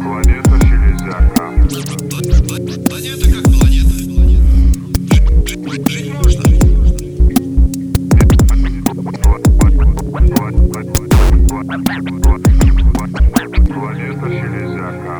Планета Железяка. Планета как планета. Жить можно. Планета Железяка.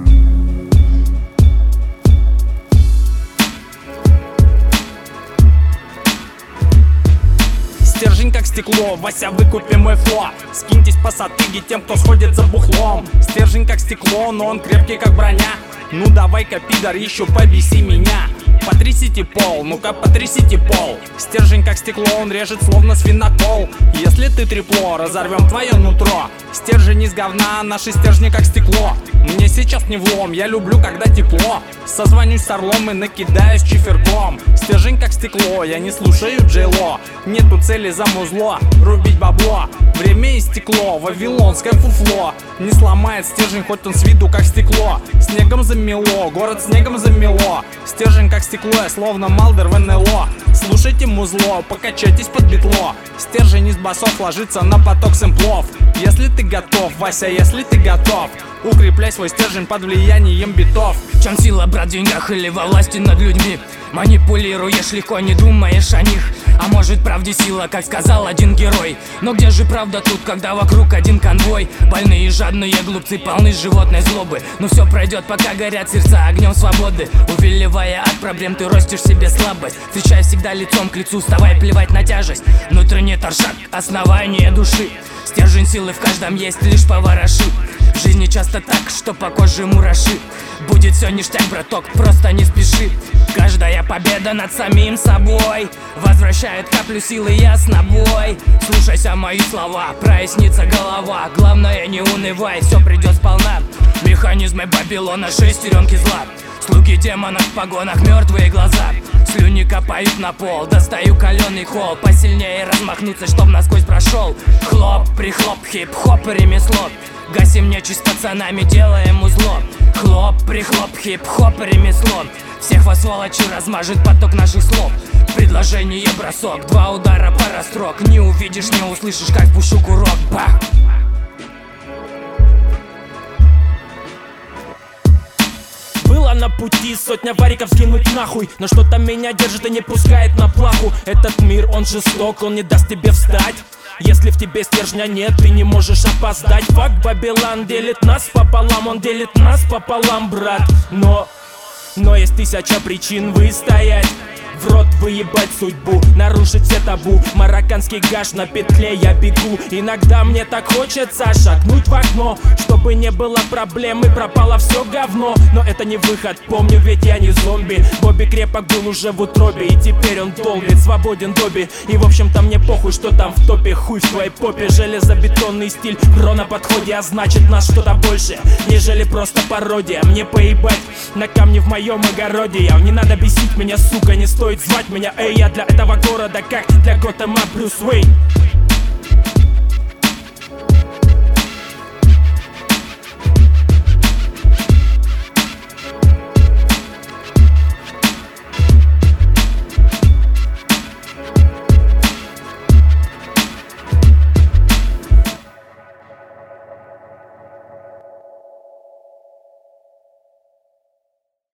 Стержень как стекло, Вася, выкупи мой фло. Скиньтесь по сатыге тем, кто сходит за бухлом. Стержень как стекло, но он крепкий как броня. Ну давай-ка, пидор, еще побеси меня. Потрясите пол, ну-ка потрясите пол. Стержень как стекло, он режет словно свинокол. Если ты трепло, разорвем твое нутро. Стержень из говна, наши стержни как стекло. Мне сейчас не влом, я люблю, когда тепло. Созвонюсь с орлом и накидаюсь чиферком. Стержень как стекло, я не слушаю Джейло. Нету цели за музло, рубить бабло. Время истекло, вавилонское фуфло. Не сломает стержень, хоть он с виду как стекло. Снегом замело, город снегом замело. Стержень как стекло, я словно Малдер в НЛО. Слушайте музло, покачайтесь под битло. Стержень из басов ложится на поток сэмплов. Если ты готов, Вася, если ты готов, укрепляй свой стержень под влиянием битов. В чем сила, брат, в деньгах или во власти над людьми? Манипулируешь легко, не думаешь о них. А может, правде сила, как сказал один герой. Но где же правда тут, когда вокруг один конвой? Больные и жадные глупцы полны животной злобы. Но все пройдет, пока горят сердца огнем свободы. Увиливая от проблем, ты ростишь себе слабость. Встречай всегда лицом к лицу, вставай плевать на тяжесть. Внутренний торшак, основание души. Стержень силы в каждом есть, лишь повороши. В жизни часто так, что по коже мураши. Будет все ништяк, браток, просто не спеши. Каждая победа над самим собой возвращает каплю силы яснобой. Слушайся мои слова, прояснится голова. Главное не унывай, все придет сполна. Механизмы Babylon, шестеренки зла. Слуги демонов в погонах, мертвые глаза. Слюни капают на пол, достаю каленый холл. Посильнее размахнуться, чтоб насквозь прошел. Хлоп, прихлоп, хип-хоп, ремесло. Гасим нечисть пацанами, делаем узло. Хлоп, прихлоп, хип-хоп, ремесло. Всех вас, сволочи, размажет поток наших слов. Предложение бросок, два удара, пара строк. Не увидишь, не услышишь, как пушу курок. Бах! Было на пути сотня вариков скинуть нахуй, но что-то меня держит и не пускает на плаху. Этот мир, он жесток, он не даст тебе встать. Если в тебе стержня нет, ты не можешь опоздать. Фак Babylon делит нас пополам, он делит нас пополам, брат. Но есть тысяча причин выстоять. В рот выебать судьбу, нарушить все табу. Марокканский гаш на петле, я бегу. Иногда мне так хочется шагнуть в окно, чтобы не было проблем и пропало все говно. Но это не выход, помню, ведь я не зомби. Бобби крепок был уже в утробе, и теперь он долбит, свободен Добби. И в общем-то мне похуй, что там в топе. Хуй в твоей попе, железобетонный стиль Бро на подходе, а значит нас что-то больше, нежели просто пародия. Мне поебать на камни в моем огороде. Не надо бесить меня, сука, не стоит звать меня. Эй, я для этого города, как для Готэма Брюс Уэйн.